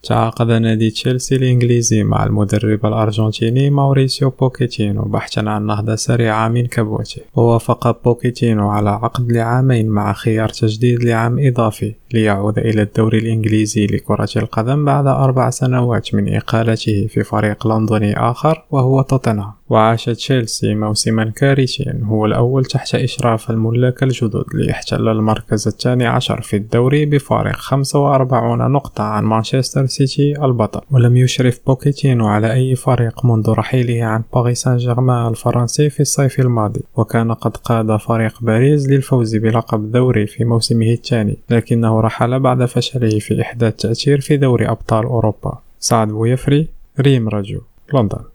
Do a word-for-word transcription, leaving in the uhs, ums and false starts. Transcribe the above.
تعاقد نادي تشيلسي الإنجليزي مع المدرب الأرجنتيني ماوريسيو بوكيتينو بحثا عن نهضة سريعة من كبوته، ووافق بوكيتينو على عقد لعامين مع خيار تجديد لعام إضافي ليعود إلى الدوري الإنجليزي لكرة القدم بعد أربع سنوات من إقالته في فريق لندني آخر وهو توتنهام. وعاش تشيلسي موسما كارثيا، هو الأول تحت إشراف الملاك الجدد ليحتل المركز الثاني عشر في الدوري بفارق خمسة وأربعين نقطة عن مانشستر سيتي البطل. ولم يشرف بوكيتينو على أي فريق منذ رحيله عن باريس سان جيرمان الفرنسي في الصيف الماضي، وكان قد قاد فريق باريس للفوز بلقب الدوري في موسمه الثاني، لكنه رحل بعد فشله في إحداث تأثير في دوري أبطال أوروبا. سعد بويفري، ريم راديو، لندن.